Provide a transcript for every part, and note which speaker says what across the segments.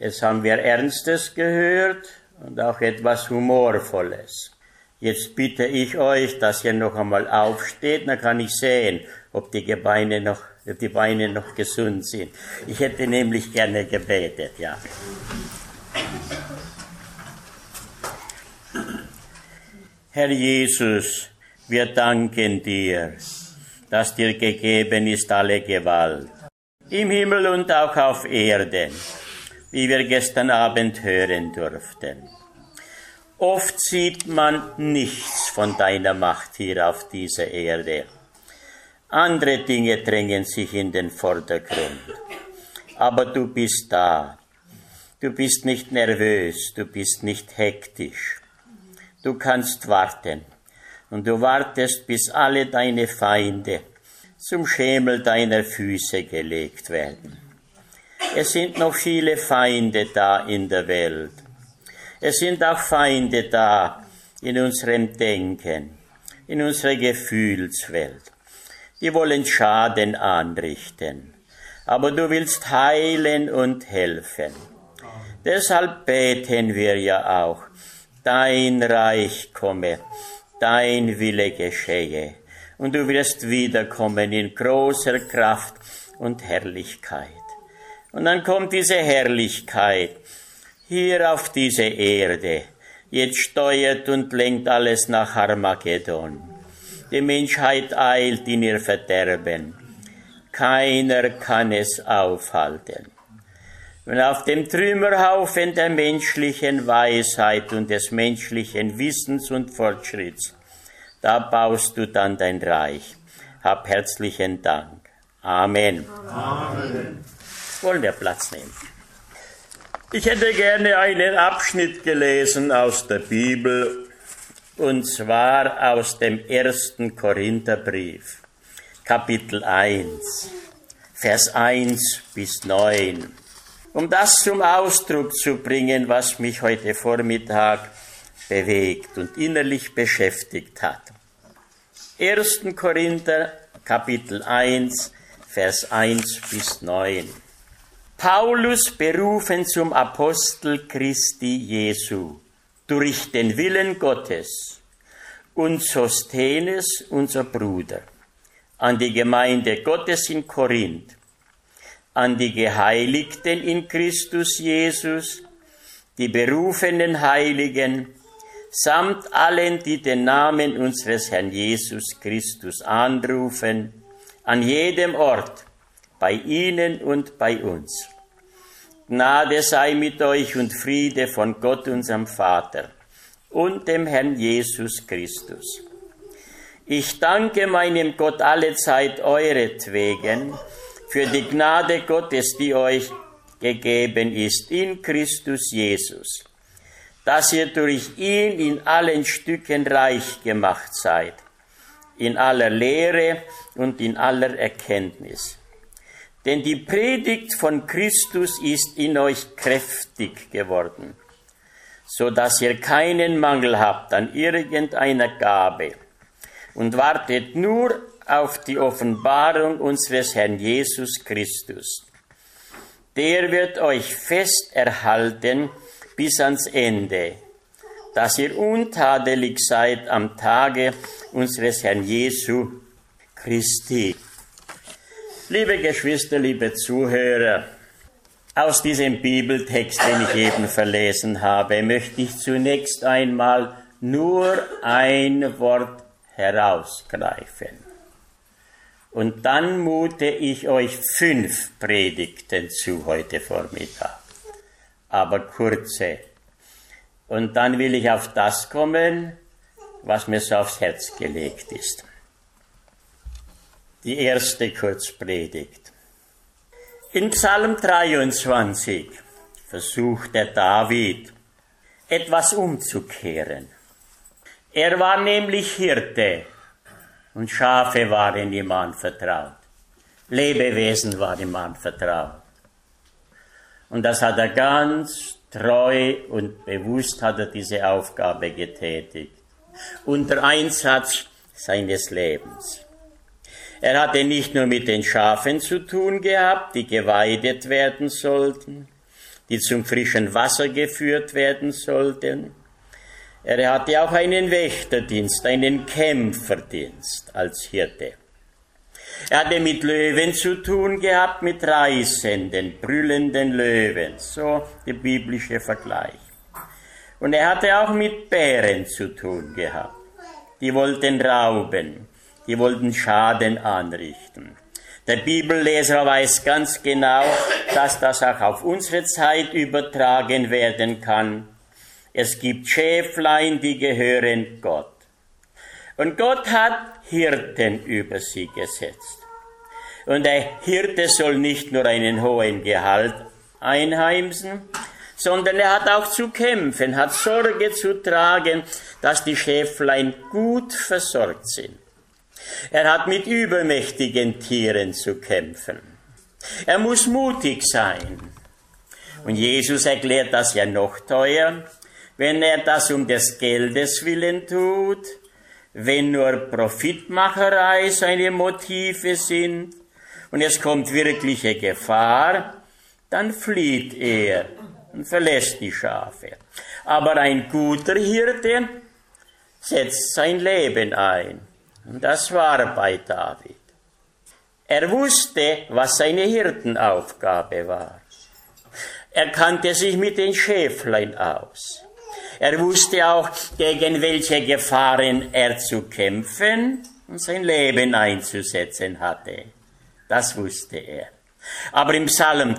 Speaker 1: Es haben wir Ernstes gehört und auch etwas Humorvolles. Jetzt bitte ich euch, dass ihr noch einmal aufsteht, dann kann ich sehen, ob die Beine noch gesund sind. Ich hätte nämlich gerne gebetet, ja. Herr Jesus, wir danken dir, dass dir gegeben ist alle Gewalt, im Himmel und auch auf Erden, wie wir gestern Abend hören durften. Oft sieht man nichts von deiner Macht hier auf dieser Erde. Andere Dinge drängen sich in den Vordergrund. Aber du bist da. Du bist nicht nervös, du bist nicht hektisch. Du kannst warten. Und du wartest, bis alle deine Feinde zum Schemel deiner Füße gelegt werden. Es sind noch viele Feinde da in der Welt. Es sind auch Feinde da in unserem Denken, in unserer Gefühlswelt. Die wollen Schaden anrichten. Aber du willst heilen und helfen. Deshalb beten wir ja auch, dein Reich komme, dein Wille geschehe. Und du wirst wiederkommen in großer Kraft und Herrlichkeit. Und dann kommt diese Herrlichkeit hier auf diese Erde. Jetzt steuert und lenkt alles nach Armageddon. Die Menschheit eilt in ihr Verderben. Keiner kann es aufhalten. Und auf dem Trümmerhaufen der menschlichen Weisheit und des menschlichen Wissens und Fortschritts, da baust du dann dein Reich. Hab herzlichen Dank. Amen.
Speaker 2: Amen.
Speaker 1: Wollen wir Platz nehmen? Ich hätte gerne einen Abschnitt gelesen aus der Bibel, und zwar aus dem 1. Korintherbrief, Kapitel 1, Vers 1 bis 9. Um das zum Ausdruck zu bringen, was mich heute Vormittag bewegt und innerlich beschäftigt hat. 1. Korinther, Kapitel 1, Vers 1 bis 9. Paulus, berufen zum Apostel Christi Jesu, durch den Willen Gottes, und Sosthenes, unser Bruder, an die Gemeinde Gottes in Korinth, an die Geheiligten in Christus Jesus, die berufenen Heiligen, samt allen, die den Namen unseres Herrn Jesus Christus anrufen, an jedem Ort, bei ihnen und bei uns. Gnade sei mit euch und Friede von Gott, unserem Vater, und dem Herrn Jesus Christus. Ich danke meinem Gott allezeit euretwegen für die Gnade Gottes, die euch gegeben ist in Christus Jesus, dass ihr durch ihn in allen Stücken reich gemacht seid, in aller Lehre und in aller Erkenntnis. Denn die Predigt von Christus ist in euch kräftig geworden, so dass ihr keinen Mangel habt an irgendeiner Gabe und wartet nur auf die Offenbarung unseres Herrn Jesus Christus. Der wird euch fest erhalten bis ans Ende, dass ihr untadelig seid am Tage unseres Herrn Jesu Christi. Liebe Geschwister, liebe Zuhörer, aus diesem Bibeltext, den ich eben verlesen habe, möchte ich zunächst einmal nur ein Wort herausgreifen. Und dann mute ich euch 5 Predigten zu heute Vormittag, aber kurze. Und dann will ich auf das kommen, was mir so aufs Herz gelegt ist. Die erste Kurzpredigt. In Psalm 23 versucht der David, etwas umzukehren. Er war nämlich Hirte und Schafe waren ihm anvertraut. Lebewesen waren ihm anvertraut. Und das hat er ganz treu und bewusst hat er diese Aufgabe getätigt. Unter Einsatz seines Lebens. Er hatte nicht nur mit den Schafen zu tun gehabt, die geweidet werden sollten, die zum frischen Wasser geführt werden sollten. Er hatte auch einen Wächterdienst, einen Kämpferdienst als Hirte. Er hatte mit Löwen zu tun gehabt, mit reißenden, brüllenden Löwen, so der biblische Vergleich. Und er hatte auch mit Bären zu tun gehabt. Die wollten rauben, die wollten Schaden anrichten. Der Bibelleser weiß ganz genau, dass das auch auf unsere Zeit übertragen werden kann. Es gibt Schäflein, die gehören Gott. Und Gott hat Hirten über sie gesetzt. Und der Hirte soll nicht nur einen hohen Gehalt einheimsen, sondern er hat auch zu kämpfen, hat Sorge zu tragen, dass die Schäflein gut versorgt sind. Er hat mit übermächtigen Tieren zu kämpfen. Er muss mutig sein. Und Jesus erklärt das ja noch teuer, wenn er das um des Geldes willen tut, wenn nur Profitmacherei seine Motive sind und es kommt wirkliche Gefahr, dann flieht er und verlässt die Schafe. Aber ein guter Hirte setzt sein Leben ein. Und das war bei David. Er wusste, was seine Hirtenaufgabe war. Er kannte sich mit den Schäflein aus. Er wusste auch, gegen welche Gefahren er zu kämpfen und sein Leben einzusetzen hatte. Das wusste er. Aber im Psalm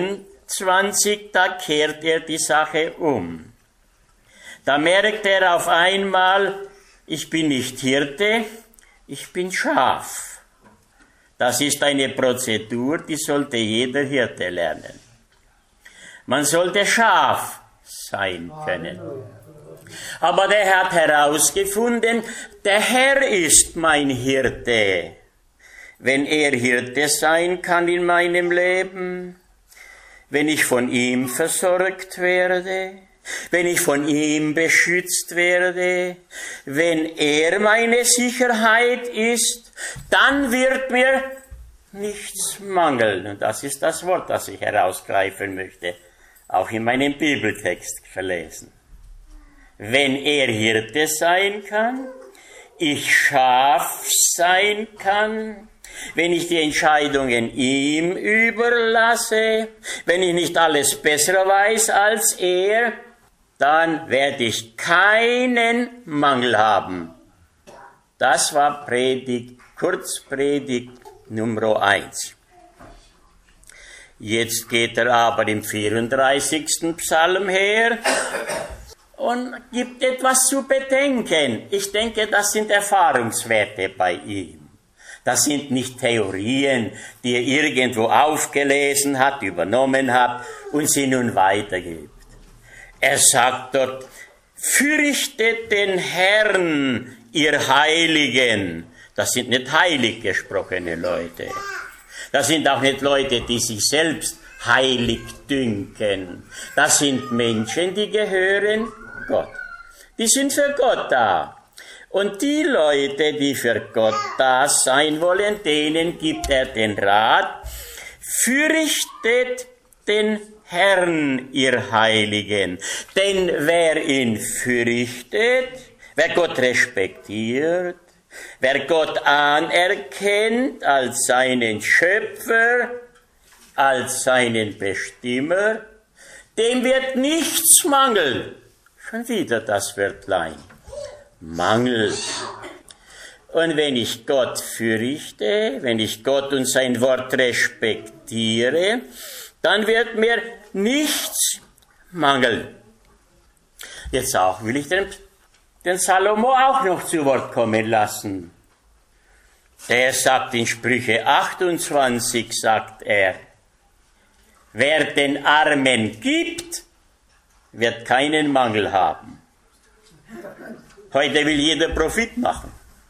Speaker 1: 23, da kehrt er die Sache um. Da merkt er auf einmal, ich bin nicht Hirte, ich bin Schaf. Das ist eine Prozedur, die sollte jeder Hirte lernen. Man sollte Schaf sein können. Aber der hat herausgefunden, der Herr ist mein Hirte. Wenn er Hirte sein kann in meinem Leben, wenn ich von ihm versorgt werde, wenn ich von ihm beschützt werde, wenn er meine Sicherheit ist, dann wird mir nichts mangeln. Und das ist das Wort, das ich herausgreifen möchte, auch in meinem Bibeltext verlesen. Wenn er Hirte sein kann, ich Schaf sein kann, wenn ich die Entscheidungen ihm überlasse, wenn ich nicht alles besser weiß als er, dann werde ich keinen Mangel haben. Das war Kurzpredigt Nummer 1. Jetzt geht er aber im 34. Psalm her und gibt etwas zu bedenken. Ich denke, das sind Erfahrungswerte bei ihm. Das sind nicht Theorien, die er irgendwo aufgelesen hat, übernommen hat und sie nun weitergibt. Er sagt dort, fürchtet den Herrn, ihr Heiligen. Das sind nicht heilig gesprochene Leute. Das sind auch nicht Leute, die sich selbst heilig dünken. Das sind Menschen, die gehören Gott. Die sind für Gott da. Und die Leute, die für Gott da sein wollen, denen gibt er den Rat, fürchtet den Herrn, ihr Heiligen. Denn wer ihn fürchtet, wer Gott respektiert, wer Gott anerkennt als seinen Schöpfer, als seinen Bestimmer, dem wird nichts mangeln. Schon wieder das Wörtlein. Mangel. Und wenn ich Gott fürchte, wenn ich Gott und sein Wort respektiere, dann wird mir nichts mangeln. Jetzt auch will ich den Salomo auch noch zu Wort kommen lassen. Der sagt in Sprüche 28, sagt er, wer den Armen gibt, wird keinen Mangel haben. Heute will jeder Profit machen.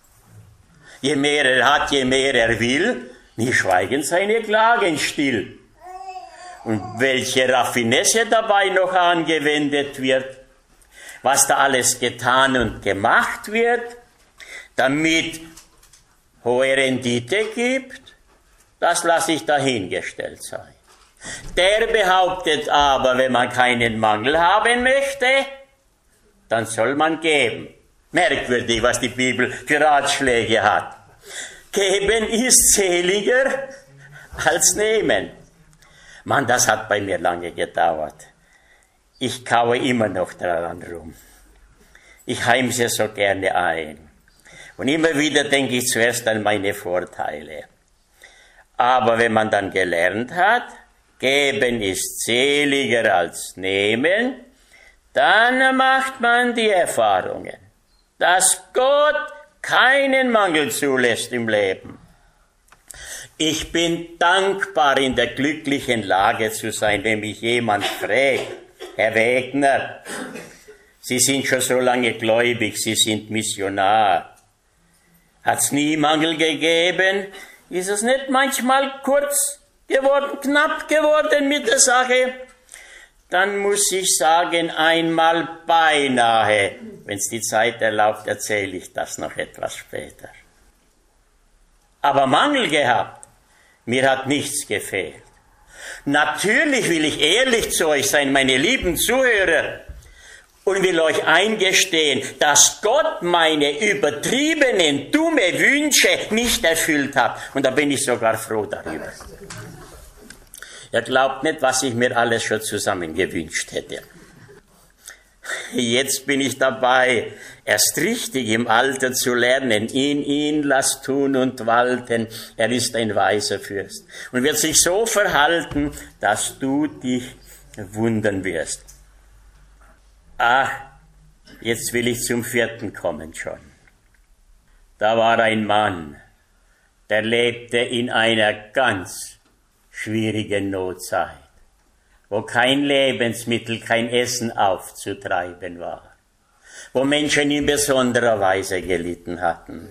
Speaker 1: Je mehr er hat, je mehr er will, nie schweigen seine Klagen still. Und welche Raffinesse dabei noch angewendet wird, was da alles getan und gemacht wird, damit hohe Rendite gibt, das lasse ich dahingestellt sein. Der behauptet aber, wenn man keinen Mangel haben möchte, dann soll man geben. Merkwürdig, was die Bibel für Ratschläge hat. Geben ist seliger als nehmen. Mann, das hat bei mir lange gedauert. Ich kaue immer noch daran rum. Ich heimse so gerne ein. Und immer wieder denke ich zuerst an meine Vorteile. Aber wenn man dann gelernt hat, geben ist seliger als nehmen, dann macht man die Erfahrungen, dass Gott keinen Mangel zulässt im Leben. Ich bin dankbar, in der glücklichen Lage zu sein, wenn mich jemand fragt, Herr Wegner, Sie sind schon so lange gläubig, Sie sind Missionar. Hat's nie Mangel gegeben? Ist es nicht manchmal kurz geworden, knapp geworden mit der Sache? Dann muss ich sagen, einmal beinahe. Wenn es die Zeit erlaubt, erzähle ich das noch etwas später. Aber Mangel gehabt, mir hat nichts gefehlt. Natürlich will ich ehrlich zu euch sein, meine lieben Zuhörer, und will euch eingestehen, dass Gott meine übertriebenen, dumme Wünsche nicht erfüllt hat. Und da bin ich sogar froh darüber. Ihr glaubt nicht, was ich mir alles schon zusammen gewünscht hätte. Jetzt bin ich dabei, erst richtig im Alter zu lernen. Ihn lass tun und walten. Er ist ein weiser Fürst und wird sich so verhalten, dass du dich wundern wirst. Ach, jetzt will ich zum 4. kommen schon. Da war ein Mann, der lebte in einer ganz schwierigen Notzeit, wo kein Lebensmittel, kein Essen aufzutreiben war, wo Menschen in besonderer Weise gelitten hatten.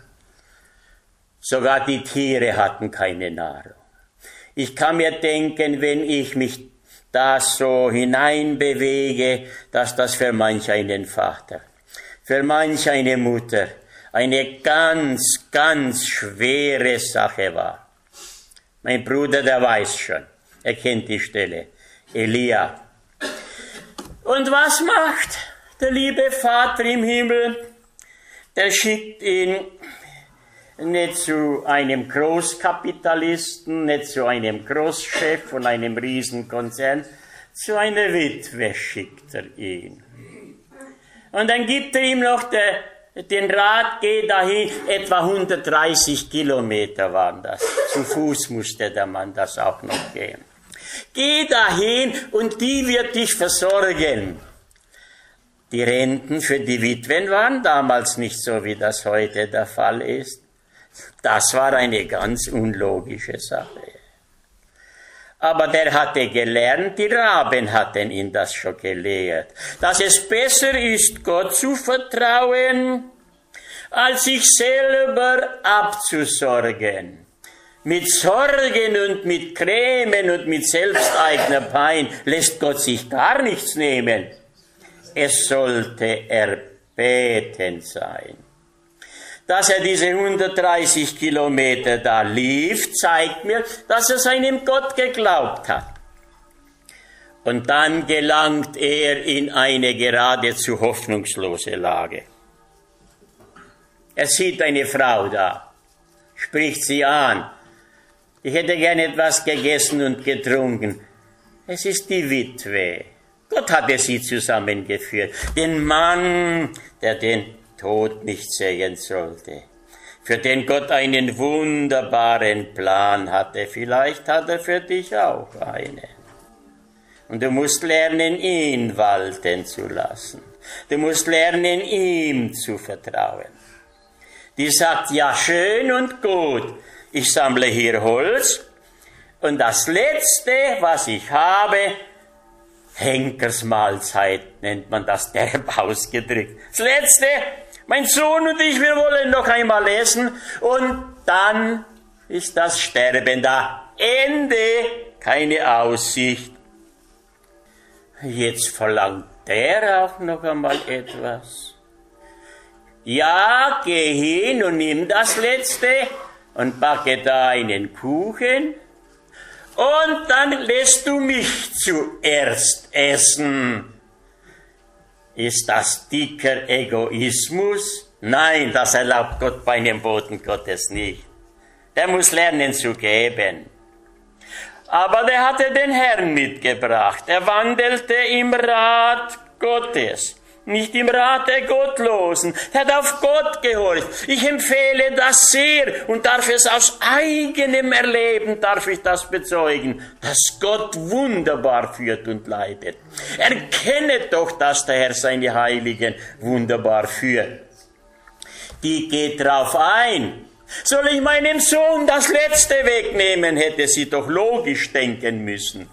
Speaker 1: Sogar die Tiere hatten keine Nahrung. Ich kann mir denken, wenn ich mich da so hineinbewege, dass das für manch einen Vater, für manch eine Mutter eine ganz, ganz schwere Sache war. Mein Bruder, der weiß schon, er kennt die Stelle, Elia. Und was macht der liebe Vater im Himmel? Der schickt ihn nicht zu einem Großkapitalisten, nicht zu einem Großchef von einem Riesenkonzern, zu einer Witwe schickt er ihn. Und dann gibt er ihm noch den Rat, geh dahin, etwa 130 Kilometer waren das. Zu Fuß musste der Mann das auch noch gehen. Geh dahin und die wird dich versorgen. Die Renten für die Witwen waren damals nicht so, wie das heute der Fall ist. Das war eine ganz unlogische Sache. Aber der hatte gelernt, die Raben hatten ihn das schon gelehrt, dass es besser ist, Gott zu vertrauen, als sich selber abzusorgen. Mit Sorgen und mit Grämen und mit selbsteigener Pein lässt Gott sich gar nichts nehmen. Es sollte erbeten sein. Dass er diese 130 Kilometer da lief, zeigt mir, dass er seinem Gott geglaubt hat. Und dann gelangt er in eine geradezu hoffnungslose Lage. Er sieht eine Frau da, spricht sie an. Ich hätte gern etwas gegessen und getrunken. Es ist die Witwe. Gott hatte sie zusammengeführt. Den Mann, der den Tod nicht sehen sollte, für den Gott einen wunderbaren Plan hatte. Vielleicht hat er für dich auch einen. Und du musst lernen, ihn walten zu lassen. Du musst lernen, ihm zu vertrauen. Die sagt, ja, schön und gut, ich sammle hier Holz und das Letzte, was ich habe, Henkersmahlzeit nennt man das, derb ausgedrückt. Das Letzte, mein Sohn und ich, wir wollen noch einmal essen und dann ist das Sterben da. Ende, keine Aussicht. Jetzt verlangt der auch noch einmal etwas. Ja, geh hin und nimm das Letzte und backe da einen Kuchen und dann lässt du mich zuerst essen. Ist das dicker Egoismus? Nein, das erlaubt Gott bei einem Boten Gottes nicht. Der muss lernen zu geben. Aber der hatte den Herrn mitgebracht. Er wandelte im Rat Gottes, nicht im Rat der Gottlosen. Er hat auf Gott gehorcht. Ich empfehle das sehr und darf es aus eigenem Erleben, darf ich das bezeugen, dass Gott wunderbar führt und leitet. Erkenne doch, dass der Herr seine Heiligen wunderbar führt. Die geht drauf ein. Soll ich meinem Sohn das Letzte wegnehmen, hätte sie doch logisch denken müssen.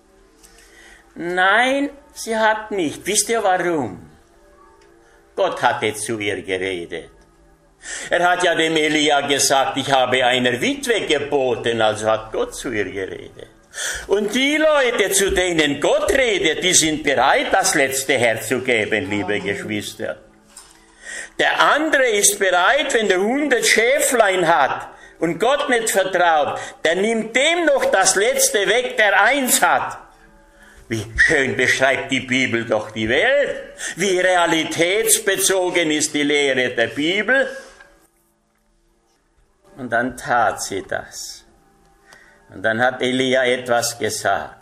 Speaker 1: Nein, sie hat nicht. Wisst ihr warum? Gott hatte zu ihr geredet. Er hat ja dem Elia gesagt, ich habe einer Witwe geboten, also hat Gott zu ihr geredet. Und die Leute, zu denen Gott redet, die sind bereit, das Letzte herzugeben, liebe Geschwister. Der andere ist bereit, wenn der 100 Schäflein hat und Gott nicht vertraut, der nimmt dem noch das Letzte weg, der eins hat. Wie schön beschreibt die Bibel doch die Welt. Wie realitätsbezogen ist die Lehre der Bibel. Und dann tat sie das. Und dann hat Elia etwas gesagt.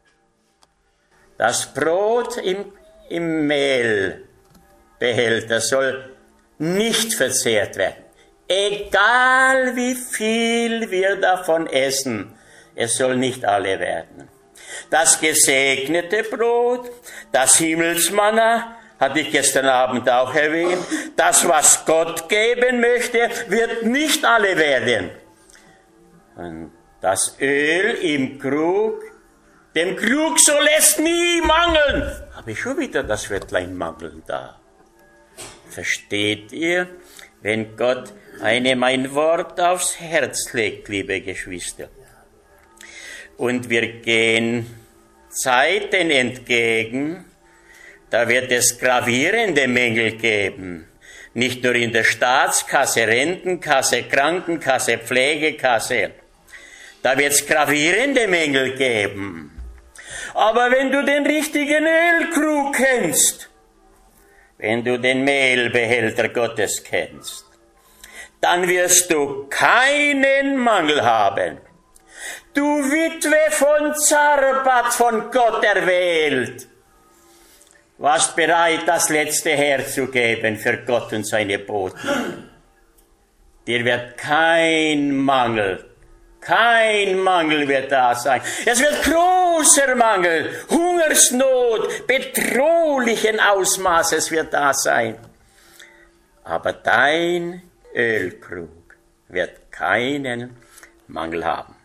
Speaker 1: Das Brot im Mehlbehälter soll nicht verzehrt werden. Egal wie viel wir davon essen, es soll nicht alle werden. Das gesegnete Brot, das Himmelsmanna, hatte ich gestern Abend auch erwähnt, das, was Gott geben möchte, wird nicht alle werden. Und das Öl im Krug, dem Krug soll es nie mangeln. Habe ich schon wieder das Wörtlein mangeln da. Versteht ihr, wenn Gott einem ein Wort aufs Herz legt, liebe Geschwister? Und wir gehen Zeiten entgegen, da wird es gravierende Mängel geben. Nicht nur in der Staatskasse, Rentenkasse, Krankenkasse, Pflegekasse. Da wird es gravierende Mängel geben. Aber wenn du den richtigen Ölkrug kennst, wenn du den Mehlbehälter Gottes kennst, dann wirst du keinen Mangel haben. Du Witwe von Zarpat, von Gott erwählt, warst bereit, das Letzte herzugeben für Gott und seine Boten. Dir wird kein Mangel wird da sein. Es wird großer Mangel, Hungersnot, bedrohlichen Ausmaßes wird da sein. Aber dein Ölkrug wird keinen Mangel haben.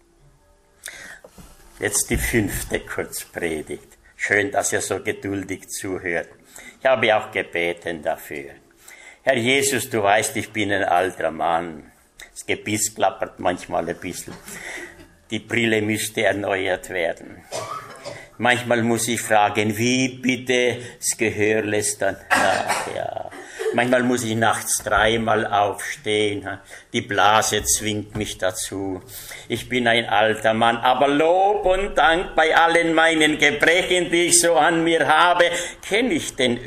Speaker 1: Jetzt die 5. Kurzpredigt. Schön, dass ihr so geduldig zuhört. Ich habe auch gebeten dafür. Herr Jesus, du weißt, ich bin ein alter Mann. Das Gebiss klappert manchmal ein bisschen. Die Brille müsste erneuert werden. Manchmal muss ich fragen, wie bitte das Gehör lässt dann nach, ja. Manchmal muss ich nachts 3-mal aufstehen. Die Blase zwingt mich dazu. Ich bin ein alter Mann, aber Lob und Dank bei allen meinen Gebrechen, die ich so an mir habe, kenne ich den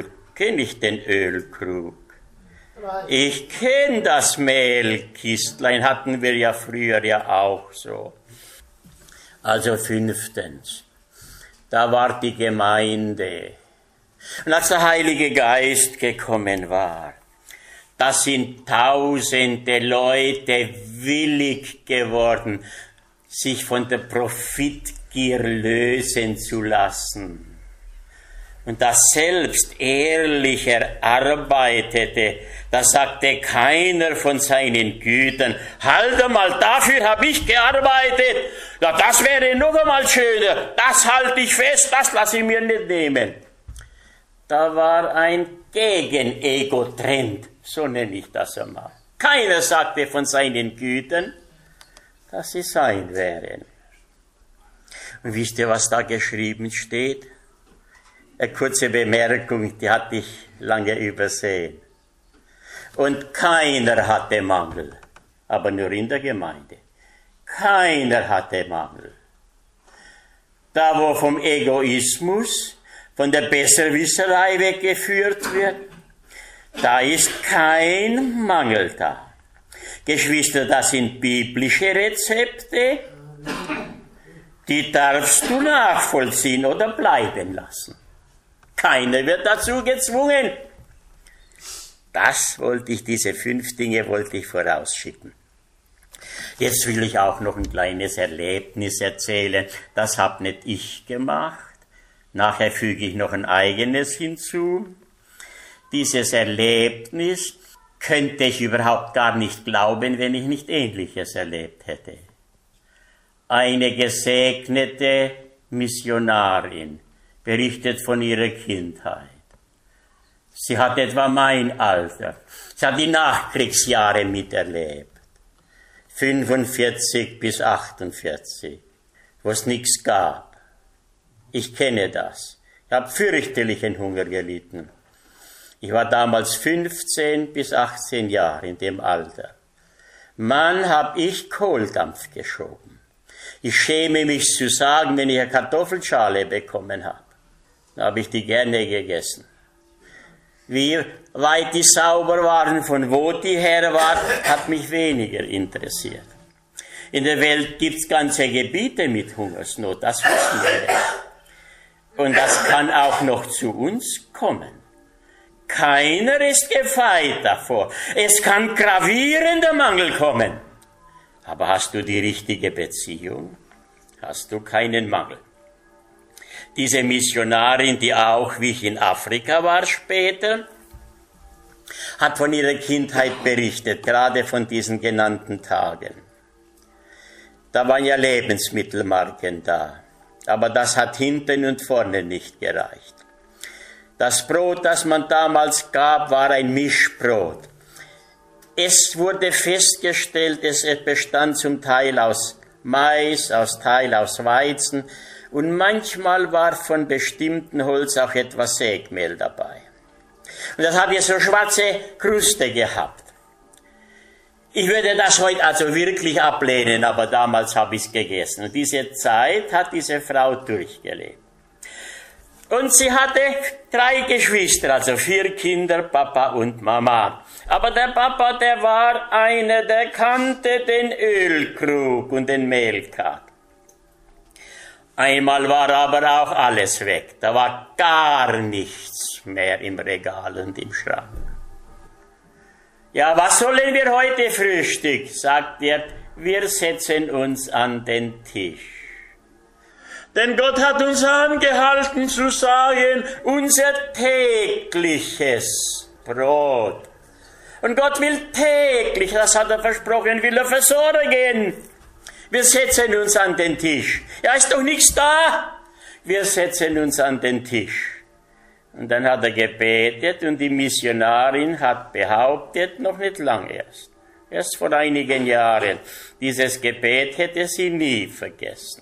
Speaker 1: Ölkrug. Ich kenne das Mehlkistlein, hatten wir ja früher ja auch so. Also 5. Da war die Gemeinde. Und als der Heilige Geist gekommen war, da sind tausende Leute willig geworden, sich von der Profitgier lösen zu lassen. Und das selbst ehrlich erarbeitete, da sagte keiner von seinen Gütern, halt einmal, dafür habe ich gearbeitet, ja, das wäre noch einmal schöner, das halte ich fest, das lasse ich mir nicht nehmen. Da war ein Gegenego-Trend, so nenne ich das einmal. Keiner sagte von seinen Gütern, dass sie sein wären. Und wisst ihr, was da geschrieben steht? Eine kurze Bemerkung, die hatte ich lange übersehen. Und keiner hatte Mangel, aber nur in der Gemeinde. Keiner hatte Mangel. Da, wo vom Egoismus, von der Besserwisserei weggeführt wird, da ist kein Mangel da. Geschwister, das sind biblische Rezepte, die darfst du nachvollziehen oder bleiben lassen. Keiner wird dazu gezwungen. Diese 5 Dinge wollte ich vorausschicken. Jetzt will ich auch noch ein kleines Erlebnis erzählen. Das habe nicht ich gemacht. Nachher füge ich noch ein eigenes hinzu. Dieses Erlebnis könnte ich überhaupt gar nicht glauben, wenn ich nicht Ähnliches erlebt hätte. Eine gesegnete Missionarin berichtet von ihrer Kindheit. Sie hat etwa mein Alter. Sie hat die Nachkriegsjahre miterlebt. 45 bis 48, wo es nichts gab. Ich kenne das. Ich habe fürchterlichen Hunger gelitten. Ich war damals 15 bis 18 Jahre in dem Alter. Mann, habe ich Kohldampf geschoben. Ich schäme mich zu sagen, wenn ich eine Kartoffelschale bekommen habe. Dann habe ich die gerne gegessen. Wie weit die sauber waren, von wo die her waren, hat mich weniger interessiert. In der Welt gibt es ganze Gebiete mit Hungersnot, das wissen wir. Und das kann auch noch zu uns kommen. Keiner ist gefeit davor. Es kann gravierender Mangel kommen. Aber hast du die richtige Beziehung, hast du keinen Mangel. Diese Missionarin, die auch, wie ich in Afrika war später, hat von ihrer Kindheit berichtet, gerade von diesen genannten Tagen. Da waren ja Lebensmittelmarken da, aber das hat hinten und vorne nicht gereicht. Das Brot, das man damals gab, war ein Mischbrot. Es wurde festgestellt, es bestand zum Teil aus Mais, Teil aus Weizen, und manchmal war von bestimmtem Holz auch etwas Sägmehl dabei. Und das hat jetzt so schwarze Kruste gehabt. Ich würde das heute also wirklich ablehnen, aber damals habe ich es gegessen. Und diese Zeit hat diese Frau durchgelebt. Und sie hatte 3 Geschwister, also 4 Kinder, Papa und Mama. Aber der Papa, der war einer, der kannte den Ölkrug und den Mehltag. Einmal war aber auch alles weg. Da war gar nichts mehr im Regal und im Schrank. Ja, was sollen wir heute frühstücken? Sagt er, wir setzen uns an den Tisch. Denn Gott hat uns angehalten zu sagen, unser tägliches Brot. Und Gott will täglich, das hat er versprochen, will er versorgen. Wir setzen uns an den Tisch. Ja, ist doch nichts da. Wir setzen uns an den Tisch. Und dann hat er gebetet und die Missionarin hat behauptet, noch nicht lange erst vor einigen Jahren, dieses Gebet hätte sie nie vergessen.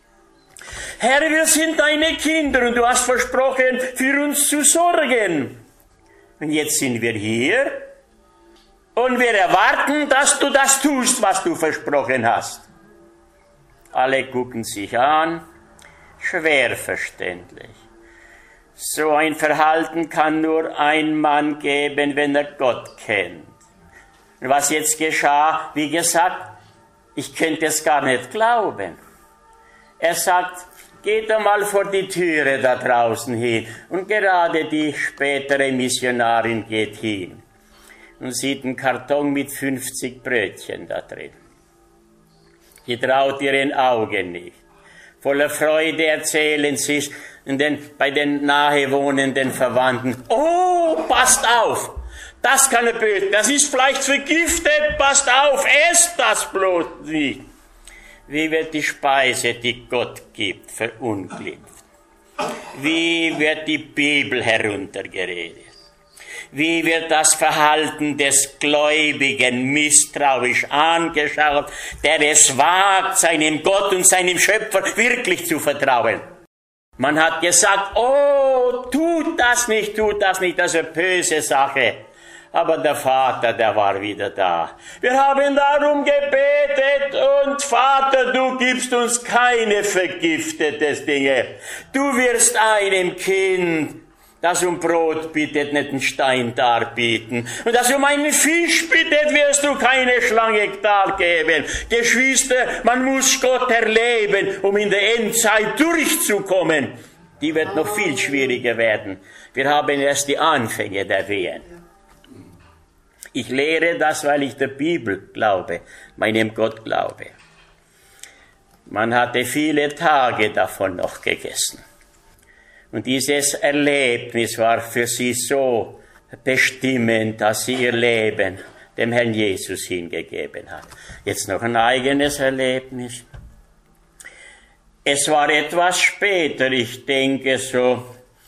Speaker 1: Herr, wir sind deine Kinder und du hast versprochen, für uns zu sorgen. Und jetzt sind wir hier und wir erwarten, dass du das tust, was du versprochen hast. Alle gucken sich an, schwer verständlich. So ein Verhalten kann nur ein Mann geben, wenn er Gott kennt. Und was jetzt geschah, wie gesagt, ich könnte es gar nicht glauben. Er sagt, geht einmal vor die Türe da draußen hin. Und gerade die spätere Missionarin geht hin und sieht einen Karton mit 50 Brötchen da drin. Sie traut ihren Augen nicht. Voller Freude erzählen sie es bei den nahewohnenden Verwandten. Oh, passt auf! Das kann er böse, das ist vielleicht vergiftet, passt auf, esst das bloß nicht. Wie wird die Speise, die Gott gibt, verunglimpft? Wie wird die Bibel heruntergeredet? Wie wird das Verhalten des Gläubigen misstrauisch angeschaut, der es wagt, seinem Gott und seinem Schöpfer wirklich zu vertrauen? Man hat gesagt, oh, tut das nicht, das ist eine böse Sache. aber der Vater, der war wieder da. Wir haben darum gebetet und Vater, du gibst uns keine vergifteten Dinge. Du wirst einem Kind, das um Brot bittet, nicht einen Stein darbieten. Und das um einen Fisch bittet, wirst du keine Schlange dargeben. Geschwister, man muss Gott erleben, um in der Endzeit durchzukommen. Die wird noch viel schwieriger werden. Wir haben erst die Anfänge der Wehen. Ich lehre das, weil ich der Bibel glaube, meinem Gott glaube. Man hatte viele Tage davon noch gegessen. Und dieses Erlebnis war für sie so bestimmend, dass sie ihr Leben dem Herrn Jesus hingegeben hat. Jetzt noch ein eigenes Erlebnis. Es war etwas später, ich denke so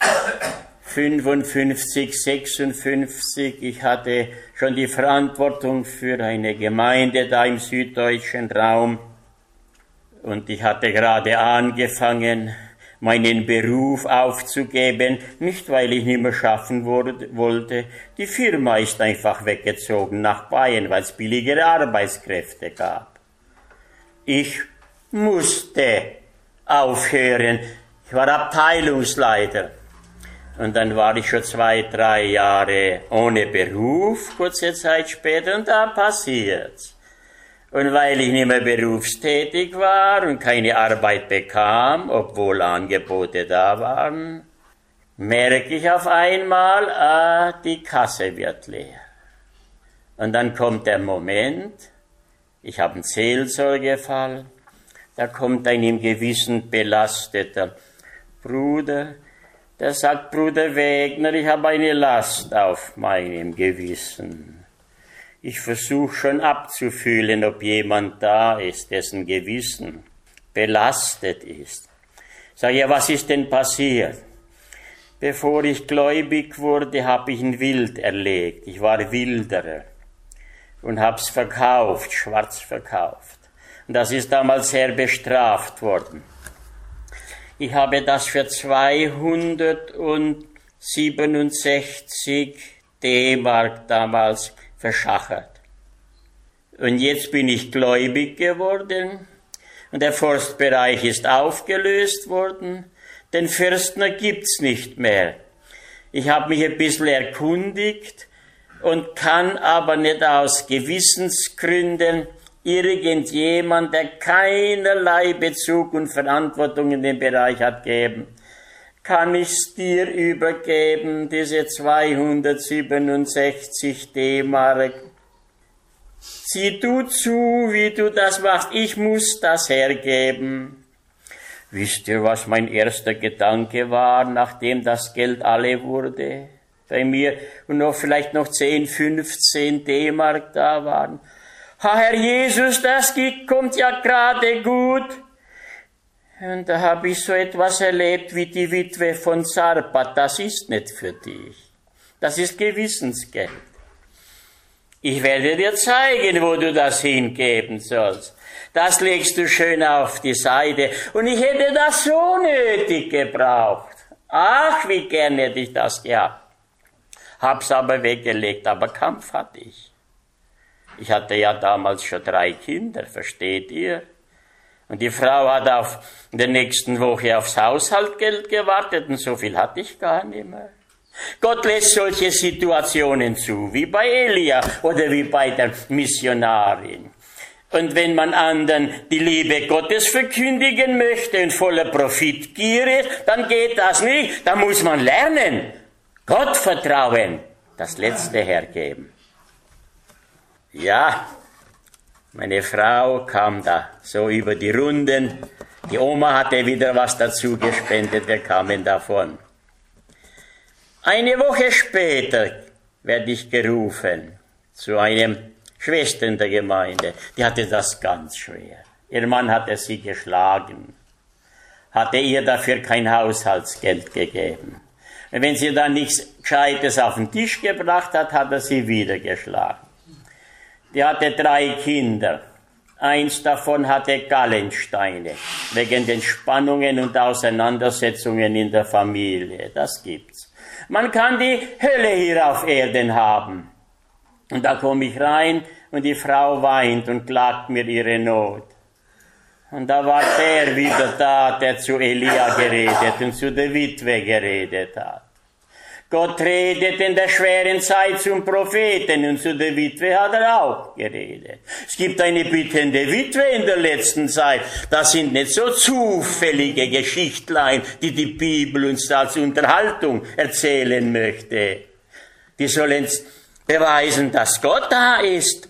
Speaker 1: 55, 56. Ich hatte schon die Verantwortung für eine Gemeinde da im süddeutschen Raum. Und ich hatte gerade angefangen, meinen Beruf aufzugeben, nicht weil ich nicht mehr schaffen wollte. Die Firma ist einfach weggezogen nach Bayern, weil es billigere Arbeitskräfte gab. Ich musste aufhören. Ich war Abteilungsleiter. Und dann war ich schon 2, 3 Jahre ohne Beruf, kurze Zeit später, und da passiert's. Und weil ich nicht mehr berufstätig war und keine Arbeit bekam, obwohl Angebote da waren, merke ich auf einmal, die Kasse wird leer. Und dann kommt der Moment, ich habe einen Seelsorgefall, da kommt ein im Gewissen belasteter Bruder, der sagt, Bruder Wegner, ich habe eine Last auf meinem Gewissen. Ich versuche schon abzufühlen, ob jemand da ist, dessen Gewissen belastet ist. Sag ja, was ist denn passiert? Bevor ich gläubig wurde, habe ich ein Wild erlegt. Ich war Wilderer und hab's verkauft, schwarz verkauft. Und das ist damals sehr bestraft worden. Ich habe das für 267 D-Mark damals verschachert. Und jetzt bin ich gläubig geworden und der Forstbereich ist aufgelöst worden. Den Förstner gibt's nicht mehr. Ich habe mich ein bisschen erkundigt und kann aber nicht aus Gewissensgründen irgendjemand, der keinerlei Bezug und Verantwortung in dem Bereich hat, geben. Kann ich's dir übergeben, diese 267 D-Mark? Sieh du zu, wie du das machst. Ich muss das hergeben. Wisst ihr, was mein erster Gedanke war, nachdem das Geld alle wurde? Bei mir und noch vielleicht noch 10, 15 D-Mark da waren. Herr Jesus, das kommt ja gerade gut. Und da habe ich so etwas erlebt wie die Witwe von Zarpat. Das ist nicht für dich. Das ist Gewissensgeld. Ich werde dir zeigen, wo du das hingeben sollst. Das legst du schön auf die Seite. Und ich hätte das so nötig gebraucht. Ach, wie gern hätte ich das gehabt. Hab's aber weggelegt, aber Kampf hatte ich. Ich hatte ja damals schon 3 Kinder, versteht ihr? Und die Frau hat in der nächsten Woche aufs Haushaltsgeld gewartet und so viel hatte ich gar nicht mehr. Gott lässt solche Situationen zu, wie bei Elia oder wie bei der Missionarin. Und wenn man anderen die Liebe Gottes verkündigen möchte und voller Profitgier ist, dann geht das nicht. Da muss man lernen. Gott vertrauen, das Letzte hergeben. Ja, meine Frau kam da so über die Runden. Die Oma hatte wieder was dazu gespendet, wir kamen davon. Eine Woche später werde ich gerufen zu einem Schwestern der Gemeinde. Die hatte das ganz schwer. Ihr Mann hatte sie geschlagen, hatte ihr dafür kein Haushaltsgeld gegeben. Und wenn sie dann nichts Gescheites auf den Tisch gebracht hat, hat er sie wieder geschlagen. Die hatte 3 Kinder. Eins davon hatte Gallensteine, wegen den Spannungen und Auseinandersetzungen in der Familie. Das gibt's. Man kann die Hölle hier auf Erden haben. Und da komme ich rein und die Frau weint und klagt mir ihre Not. Und da war der wieder da, der zu Elia geredet und zu der Witwe geredet hat. Gott redet in der schweren Zeit zum Propheten und zu der Witwe hat er auch geredet. Es gibt eine bittende Witwe in der letzten Zeit. Das sind nicht so zufällige Geschichtlein, die die Bibel uns als Unterhaltung erzählen möchte. Die sollen beweisen, dass Gott da ist.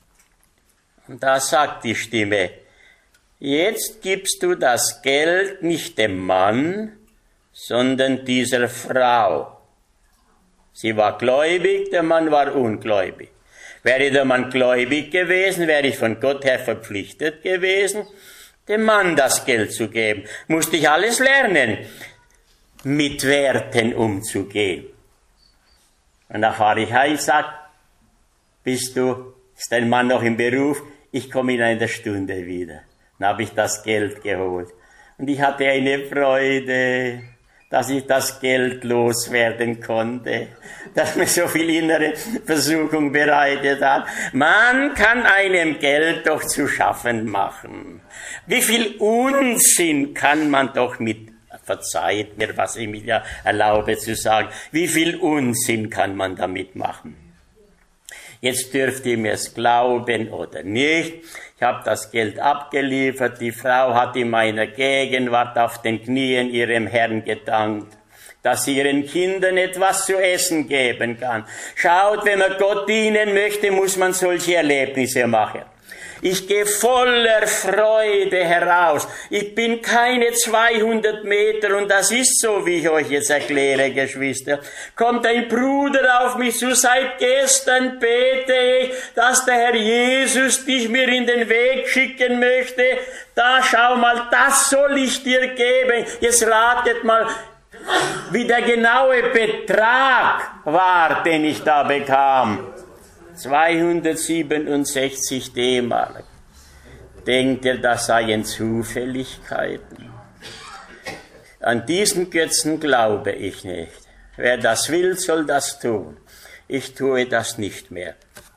Speaker 1: Und da sagt die Stimme, jetzt gibst du das Geld nicht dem Mann, sondern dieser Frau. Sie war gläubig, der Mann war ungläubig. Wäre der Mann gläubig gewesen, wäre ich von Gott her verpflichtet gewesen, dem Mann das Geld zu geben. Musste ich alles lernen, mit Werten umzugehen. Und da fahre ich heim, sag, ist dein Mann noch im Beruf? Ich komme in einer Stunde wieder. Dann habe ich das Geld geholt. Und ich hatte eine Freude, dass ich das Geld loswerden konnte, dass mir so viel innere Versuchung bereitet hat. Man kann einem Geld doch zu schaffen machen. Wie viel Unsinn kann man doch verzeiht mir, was ich mir ja erlaube zu sagen, wie viel Unsinn kann man damit machen? Jetzt dürft ihr mir es glauben oder nicht. Ich habe das Geld abgeliefert. Die Frau hat in meiner Gegenwart auf den Knien ihrem Herrn gedankt, dass sie ihren Kindern etwas zu essen geben kann. Schaut, wenn man Gott dienen möchte, muss man solche Erlebnisse machen. Ich gehe voller Freude heraus. Ich bin keine 200 Meter und das ist so, wie ich euch jetzt erkläre, Geschwister. Kommt ein Bruder auf mich zu, seit gestern bete ich, dass der Herr Jesus dich mir in den Weg schicken möchte. Da schau mal, das soll ich dir geben. Jetzt ratet mal, wie der genaue Betrag war, den ich da bekam. 267 D-Mark. Denkt ihr, das seien Zufälligkeiten? An diesen Götzen glaube ich nicht. Wer das will, soll das tun. Ich tue das nicht mehr.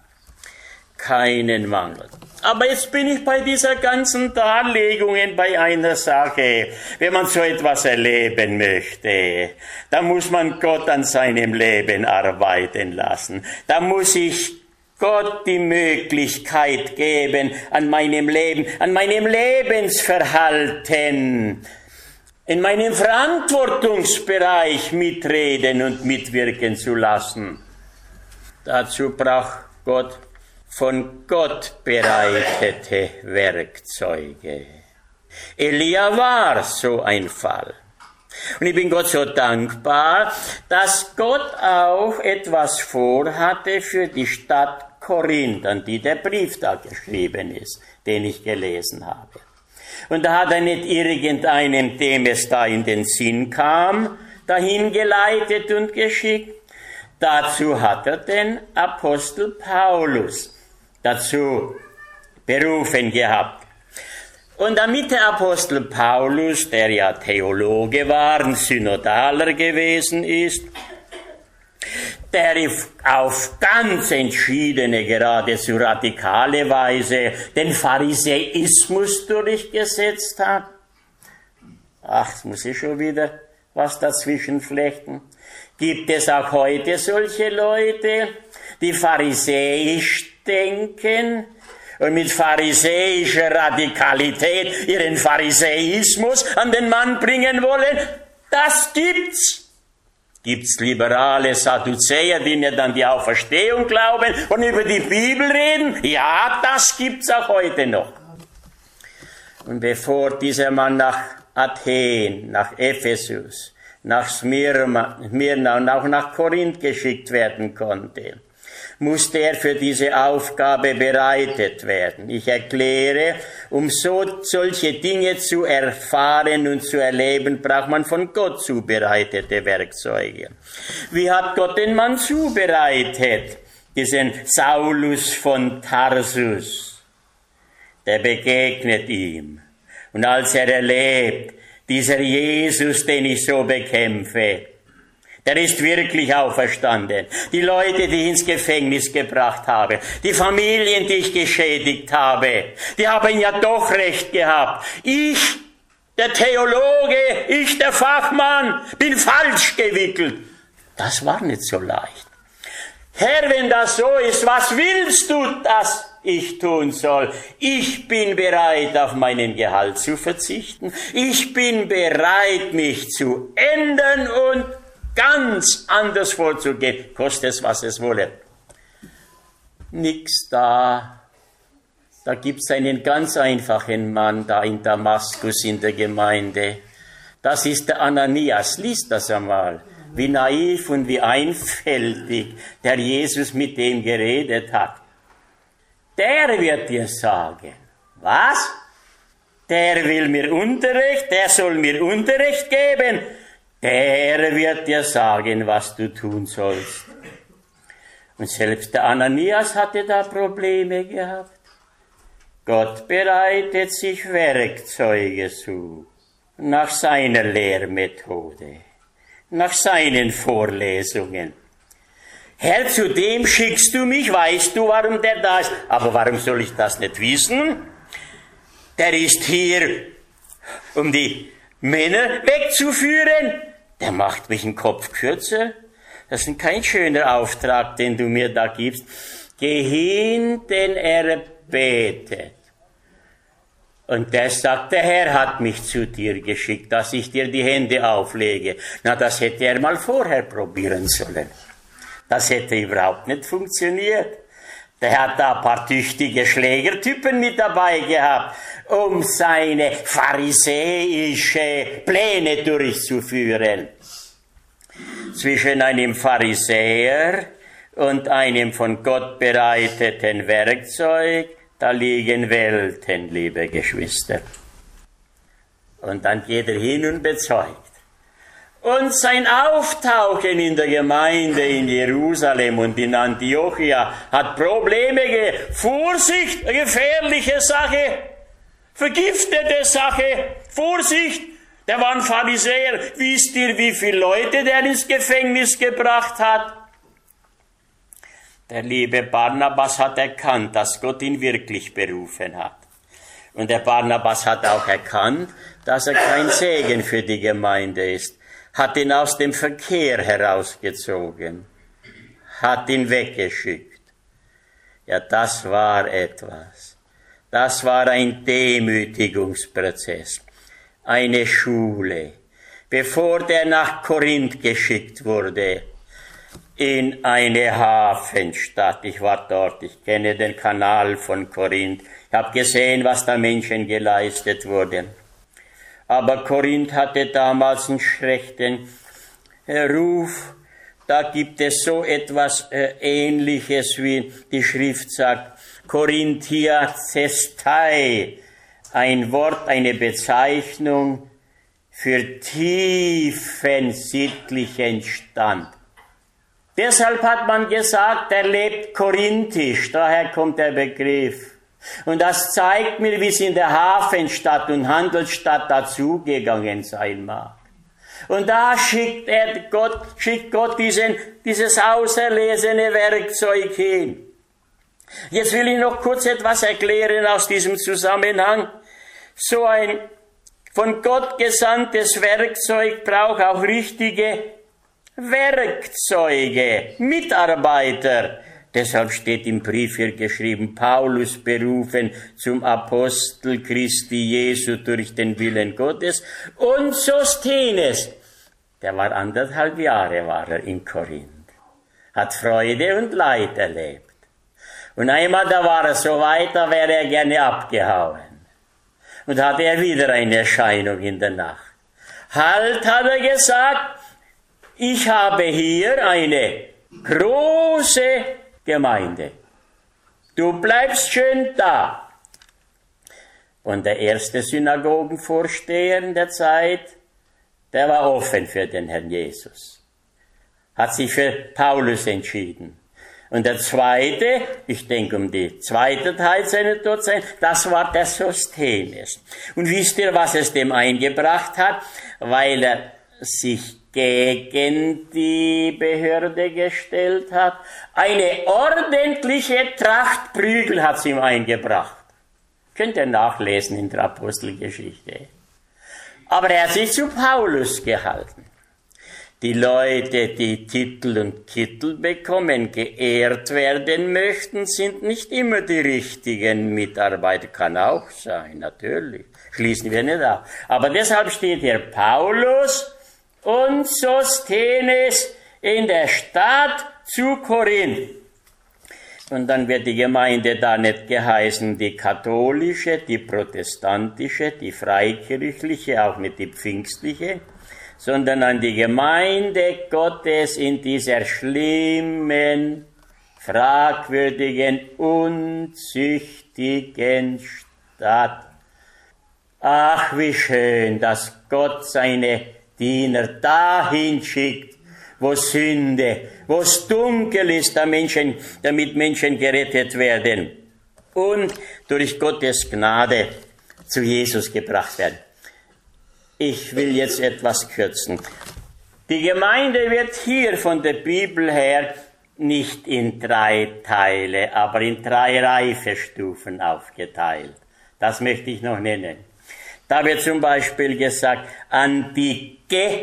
Speaker 1: Keinen Mangel. Aber jetzt bin ich bei dieser ganzen Darlegungen bei einer Sache. Wenn man so etwas erleben möchte, da muss man Gott an seinem Leben arbeiten lassen. Da muss ich Gott die Möglichkeit geben, an meinem Leben, an meinem Lebensverhalten, in meinem Verantwortungsbereich mitreden und mitwirken zu lassen. Dazu braucht Gott von Gott bereitete Werkzeuge. Elia war so ein Fall. Und ich bin Gott so dankbar, dass Gott auch etwas vorhatte für die Stadt Korinth, an die der Brief da geschrieben ist, den ich gelesen habe. Und da hat er nicht irgendeinen, dem es da in den Sinn kam, dahin geleitet und geschickt. Dazu hat er den Apostel Paulus dazu berufen gehabt. Und damit der Apostel Paulus, der ja Theologe war, ein Synodaler gewesen ist, der auf ganz entschiedene, geradezu radikale Weise den Pharisäismus durchgesetzt hat. Ach, jetzt muss ich schon wieder was dazwischen flechten. Gibt es auch heute solche Leute, die pharisäisch denken und mit pharisäischer Radikalität ihren Pharisäismus an den Mann bringen wollen? Das gibt's. Gibt's liberale Sadduzäer, die nicht an die Auferstehung glauben und über die Bibel reden? Ja, das gibt's auch heute noch. Und bevor dieser Mann nach Athen, nach Ephesus, nach Smyrna und auch nach Korinth geschickt werden konnte, musste er für diese Aufgabe bereitet werden. Ich erkläre, um solche Dinge zu erfahren und zu erleben, braucht man von Gott zubereitete Werkzeuge. Wie hat Gott den Mann zubereitet? Diesen Saulus von Tarsus, der begegnet ihm. Und als er erlebt, dieser Jesus, den ich so bekämpfe, Der ist wirklich auferstanden. Die Leute, die ich ins Gefängnis gebracht habe, die Familien, die ich geschädigt habe, die haben ja doch recht gehabt. Ich, der Theologe, ich, der Fachmann, bin falsch gewickelt. Das war nicht so leicht. Herr, wenn das so ist, was willst du, dass ich tun soll? Ich bin bereit, auf meinen Gehalt zu verzichten. Ich bin bereit, mich zu ändern und ganz anders vorzugehen, koste es, was es wolle. Nix da. Da gibt's einen ganz einfachen Mann da in Damaskus in der Gemeinde. Das ist der Ananias. Lies das einmal. Wie naiv und wie einfältig der Jesus mit dem geredet hat. Der wird dir sagen, was? Der will mir Unterricht, der soll mir Unterricht geben. Der wird dir sagen, was du tun sollst. Und selbst der Ananias hatte da Probleme gehabt. Gott bereitet sich Werkzeuge zu, nach seiner Lehrmethode, nach seinen Vorlesungen. Herr, zu dem schickst du mich, weißt du, warum der da ist? Aber warum soll ich das nicht wissen? Der ist hier, um die Männer wegzuführen. Der macht mich den Kopf kürzer. Das ist kein schöner Auftrag, den du mir da gibst. Geh hin, denn er betet. Und der sagt, der Herr hat mich zu dir geschickt, dass ich dir die Hände auflege. Na, das hätte er mal vorher probieren sollen. Das hätte überhaupt nicht funktioniert. Der hat da ein paar tüchtige Schlägertypen mit dabei gehabt, um seine pharisäische Pläne durchzuführen. Zwischen einem Pharisäer und einem von Gott bereiteten Werkzeug, da liegen Welten, liebe Geschwister. Und dann geht er hin und bezeugt. Und sein Auftauchen in der Gemeinde in Jerusalem und in Antiochia hat Probleme gegeben. Vorsicht, eine gefährliche Sache, vergiftete Sache, Vorsicht. Der war ein Pharisäer. Wisst ihr, wie viele Leute der ins Gefängnis gebracht hat? Der liebe Barnabas hat erkannt, dass Gott ihn wirklich berufen hat. Und der Barnabas hat auch erkannt, dass er kein Segen für die Gemeinde ist. Hat ihn aus dem Verkehr herausgezogen, hat ihn weggeschickt. Ja, das war etwas. Das war ein Demütigungsprozess, eine Schule. Bevor der nach Korinth geschickt wurde, in eine Hafenstadt. Ich war dort, ich kenne den Kanal von Korinth. Ich habe gesehen, was da Menschen geleistet wurden. Aber Korinth hatte damals einen schlechten Ruf. Da gibt es so etwas Ähnliches, wie die Schrift sagt, Korinthia Cestai, ein Wort, eine Bezeichnung für tiefen sittlichen Stand. Deshalb hat man gesagt, er lebt korinthisch, daher kommt der Begriff. Und das zeigt mir, wie es in der Hafenstadt und Handelsstadt dazugegangen sein mag. Und da schickt Gott dieses auserlesene Werkzeug hin. Jetzt will ich noch kurz etwas erklären aus diesem Zusammenhang. So ein von Gott gesandtes Werkzeug braucht auch richtige Werkzeuge, Mitarbeiter. Deshalb steht im Brief hier geschrieben, Paulus berufen zum Apostel Christi Jesu durch den Willen Gottes und Sosthenes. Der war 1,5 Jahre war er in Korinth, hat Freude und Leid erlebt. Und einmal, da war er so weit, da wäre er gerne abgehauen. Und hatte er wieder eine Erscheinung in der Nacht. Halt, hat er gesagt, ich habe hier eine große Gemeinde. Du bleibst schön da. Und der erste Synagogenvorsteher in der Zeit, der war offen für den Herrn Jesus. Hat sich für Paulus entschieden. Und der zweite, ich denke um die zweite Teil seiner Todseit, das war der Sosthenes. Und wisst ihr, was es dem eingebracht hat? Weil er sich gegen die Behörde gestellt hat. Eine ordentliche Tracht Prügel hat sie ihm eingebracht. Könnt ihr nachlesen in der Apostelgeschichte. Aber er hat sich zu Paulus gehalten. Die Leute, die Titel und Kittel bekommen, geehrt werden möchten, sind nicht immer die richtigen Mitarbeiter. Kann auch sein, natürlich. Schließen wir nicht ab. Aber deshalb steht hier Paulus und Sosthenes in der Stadt zu Korinth. Und dann wird die Gemeinde da nicht geheißen, die katholische, die protestantische, die freikirchliche, auch nicht die pfingstliche, sondern an die Gemeinde Gottes in dieser schlimmen, fragwürdigen, unzüchtigen Stadt. Ach, wie schön, dass Gott seine Diener dahin schickt, wo Sünde, wo es dunkel ist, damit Menschen gerettet werden und durch Gottes Gnade zu Jesus gebracht werden. Ich will jetzt etwas kürzen. Die Gemeinde wird hier von der Bibel her nicht in 3 Teile, aber in 3 Reifestufen aufgeteilt. Das möchte ich noch nennen. Da wird zum Beispiel gesagt, an die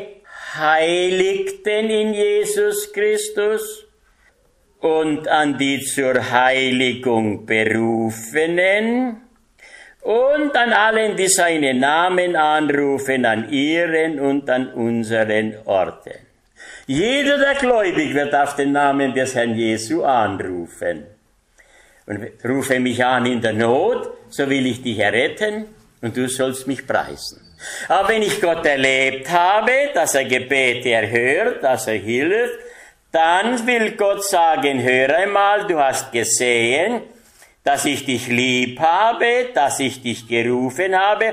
Speaker 1: Geheiligten in Jesus Christus und an die zur Heiligung Berufenen und an allen, die seinen Namen anrufen, an ihren und an unseren Orten. Jeder, der gläubig wird, auf den Namen des Herrn Jesu anrufen. Und rufe mich an in der Not, so will ich dich erretten und du sollst mich preisen. Aber wenn ich Gott erlebt habe, dass er Gebete erhört, dass er hilft, dann will Gott sagen, hör einmal, du hast gesehen, dass ich dich lieb habe, dass ich dich gerufen habe,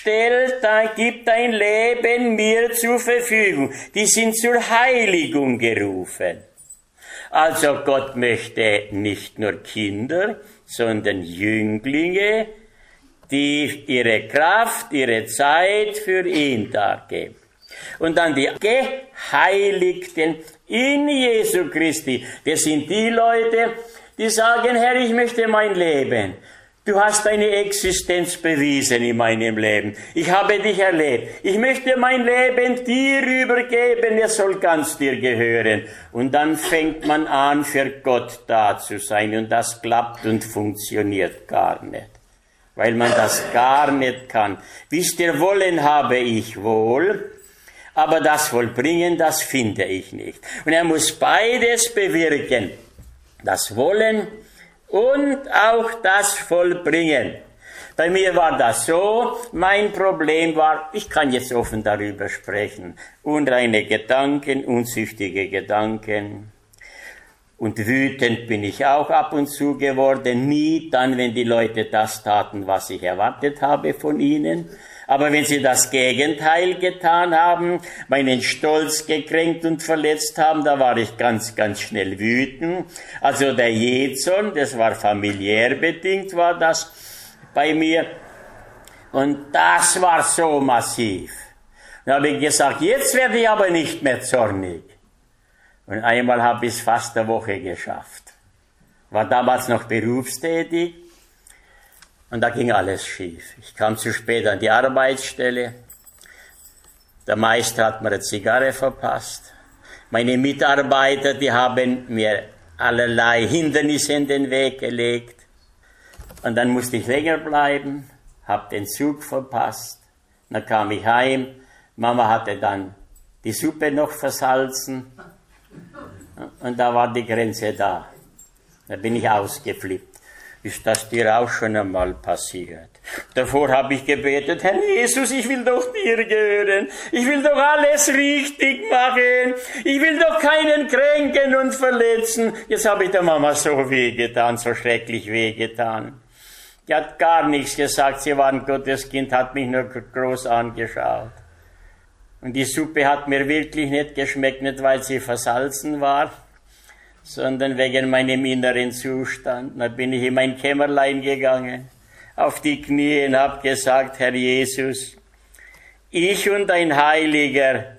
Speaker 1: gib dein Leben mir zur Verfügung. Die sind zur Heiligung gerufen. Also Gott möchte nicht nur Kinder, sondern Jünglinge, die ihre Kraft, ihre Zeit für ihn dargeben. Und dann die Geheiligten in Jesu Christi. Das sind die Leute, die sagen, Herr, ich möchte mein Leben. Du hast deine Existenz bewiesen in meinem Leben. Ich habe dich erlebt. Ich möchte mein Leben dir übergeben. Es soll ganz dir gehören. Und dann fängt man an, für Gott da zu sein. Und das klappt und funktioniert gar nicht. Weil man das gar nicht kann. Wisst ihr, wollen habe ich wohl, aber das Vollbringen, das finde ich nicht. Und er muss beides bewirken. Das Wollen und auch das Vollbringen. Bei mir war das so, mein Problem war, ich kann jetzt offen darüber sprechen, unreine Gedanken, unzüchtige Gedanken. Und wütend bin ich auch ab und zu geworden, nie dann, wenn die Leute das taten, was ich erwartet habe von ihnen. Aber wenn sie das Gegenteil getan haben, meinen Stolz gekränkt und verletzt haben, da war ich ganz, ganz schnell wütend. Also der Jähzorn, das war familiär bedingt, war das bei mir. Und das war so massiv. Dann habe ich gesagt, jetzt werde ich aber nicht mehr zornig. Und einmal habe ich es fast eine Woche geschafft. War damals noch berufstätig. Und da ging alles schief. Ich kam zu spät an die Arbeitsstelle. Der Meister hat mir eine Zigarre verpasst. Meine Mitarbeiter, die haben mir allerlei Hindernisse in den Weg gelegt. Und dann musste ich länger bleiben, habe den Zug verpasst. Dann kam ich heim. Mama hatte dann die Suppe noch versalzen. Und da war die Grenze da. Da bin ich ausgeflippt. Ist das dir auch schon einmal passiert? Davor habe ich gebetet, Herr Jesus, ich will doch dir gehören. Ich will doch alles richtig machen. Ich will doch keinen kränken und verletzen. Jetzt habe ich der Mama so wehgetan, so schrecklich wehgetan. Die hat gar nichts gesagt. Sie war ein Gotteskind, hat mich nur groß angeschaut. Und die Suppe hat mir wirklich nicht geschmeckt, nicht weil sie versalzen war, sondern wegen meinem inneren Zustand. Da bin ich in mein Kämmerlein gegangen, auf die Knie und habe gesagt, Herr Jesus, ich und ein Heiliger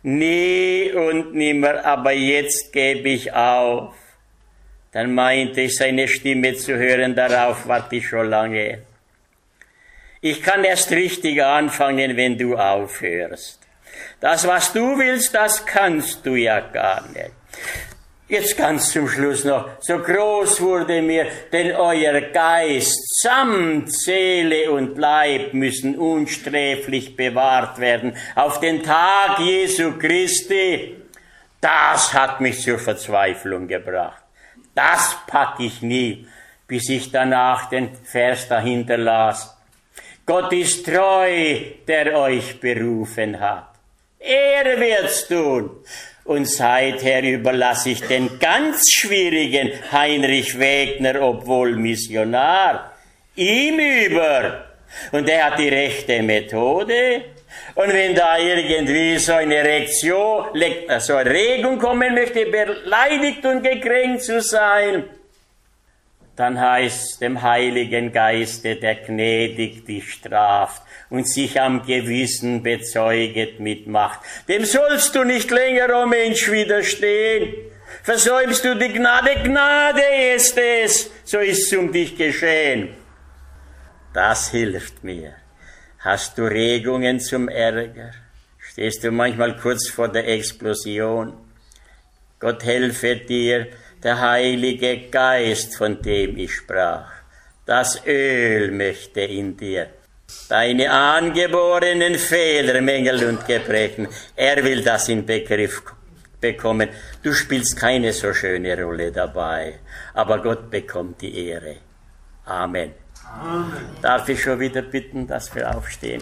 Speaker 1: Nie und nimmer, aber jetzt gebe ich auf. Dann meinte ich, seine Stimme zu hören, darauf warte ich schon lange. Ich kann erst richtig anfangen, wenn du aufhörst. Das, was du willst, das kannst du ja gar nicht. Jetzt ganz zum Schluss noch, so groß wurde mir, denn euer Geist samt Seele und Leib müssen unsträflich bewahrt werden auf den Tag Jesu Christi. Das hat mich zur Verzweiflung gebracht. Das pack ich nie, bis ich danach den Vers dahinter las. Gott ist treu, der euch berufen hat. Er wird's tun. Und seither überlasse ich den ganz schwierigen Heinrich Wegner, obwohl Missionar, ihm über. Und er hat die rechte Methode. Und wenn da irgendwie so eine Regung kommen möchte, beleidigt und gekränkt zu sein, dann heißt dem Heiligen Geiste, der gnädig dich straft und sich am Gewissen bezeuget mitmacht. Dem sollst du nicht länger, o Mensch, widerstehen. Versäumst du die Gnade, Gnade ist es, so ist's um dich geschehen. Das hilft mir. Hast du Regungen zum Ärger? Stehst du manchmal kurz vor der Explosion? Gott helfe dir, der Heilige Geist, von dem ich sprach. Das Öl möchte in dir deine angeborenen Fehler, Mängel und Gebrechen. Er will das in Begriff bekommen. Du spielst keine so schöne Rolle dabei, aber Gott bekommt die Ehre. Amen. Amen. Darf ich schon wieder bitten, dass wir aufstehen?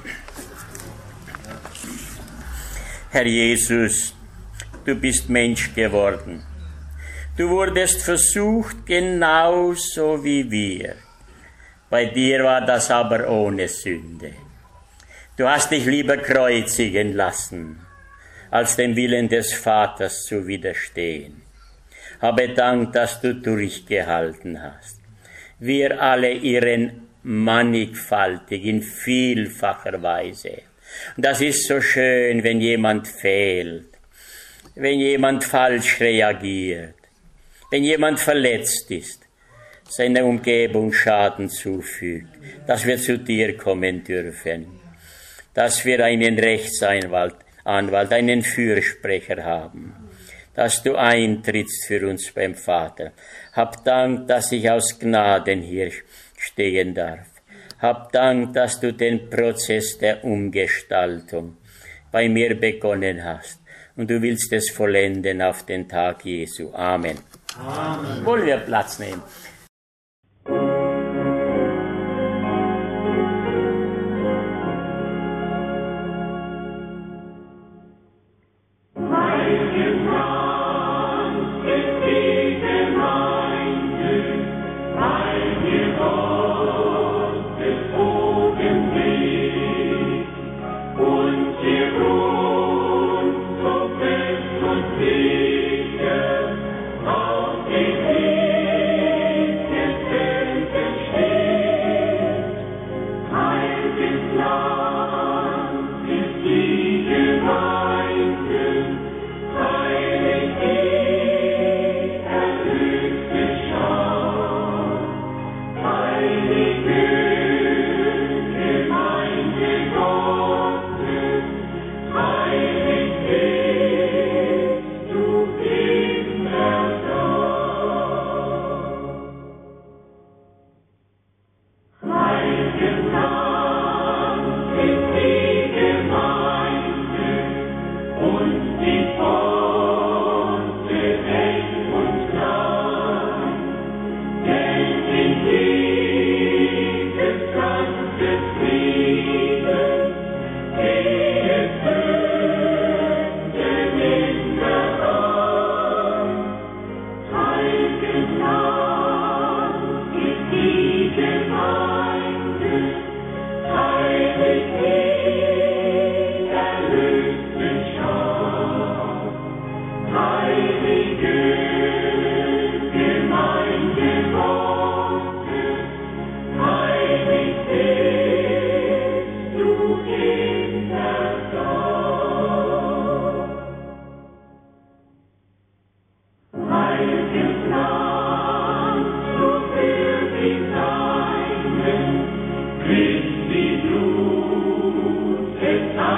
Speaker 1: Herr Jesus, du bist Mensch geworden. Du wurdest versucht genauso wie wir. Bei dir war das aber ohne Sünde. Du hast dich lieber kreuzigen lassen, als dem Willen des Vaters zu widerstehen. Habe Dank, dass du durchgehalten hast. Wir alle irren mannigfaltig in vielfacher Weise. Und das ist so schön, wenn jemand fehlt, wenn jemand falsch reagiert, wenn jemand verletzt ist, seiner Umgebung Schaden zufügt, dass wir zu dir kommen dürfen, dass wir einen Rechtsanwalt, einen Fürsprecher haben, dass du eintrittst für uns beim Vater. Hab Dank, dass ich aus Gnaden hier stehen darf. Hab Dank, dass du den Prozess der Umgestaltung bei mir begonnen hast und du willst es vollenden auf den Tag Jesu. Amen. Amen. Wollen wir Platz nehmen?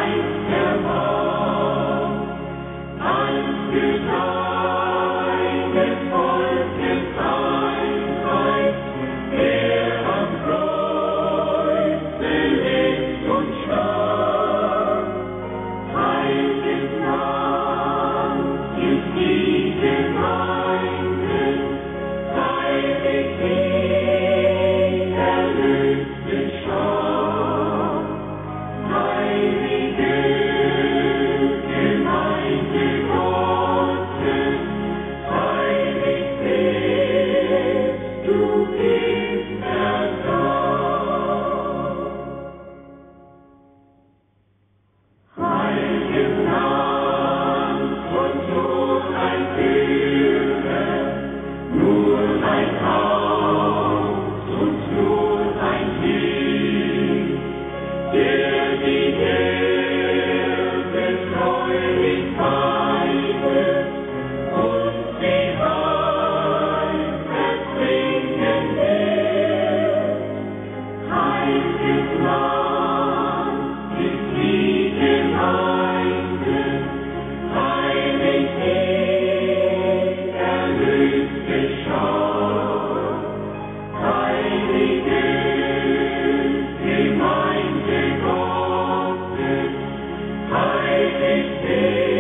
Speaker 2: Heilig